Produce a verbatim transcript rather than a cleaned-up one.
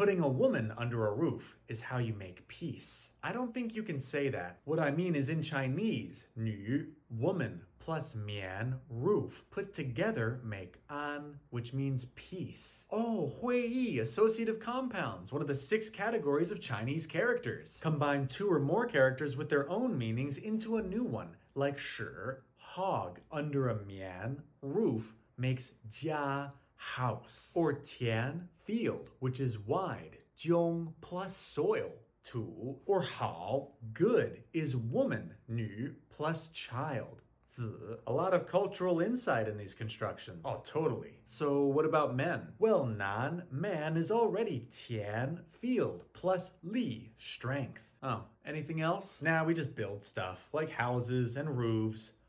putting a woman under a roof is how you make peace. I don't think you can say that. What I mean is in Chinese, 女, woman, plus mian, roof, put together make an, which means peace. Oh, 会意, associative compounds, one of the six categories of Chinese characters. Combine two or more characters with their own meanings into a new one, like 使, hog, under a mian, roof, makes 家, house. Or 田, field, which is wide, 中 plus soil, 土. Or 好, good, is woman, 女 plus child, 子. A lot of cultural insight in these constructions. Oh, totally. So what about men? Well, nan, man, is already 田, field, plus li, strength. Oh, anything else? Nah, we just build stuff, like houses and roofs.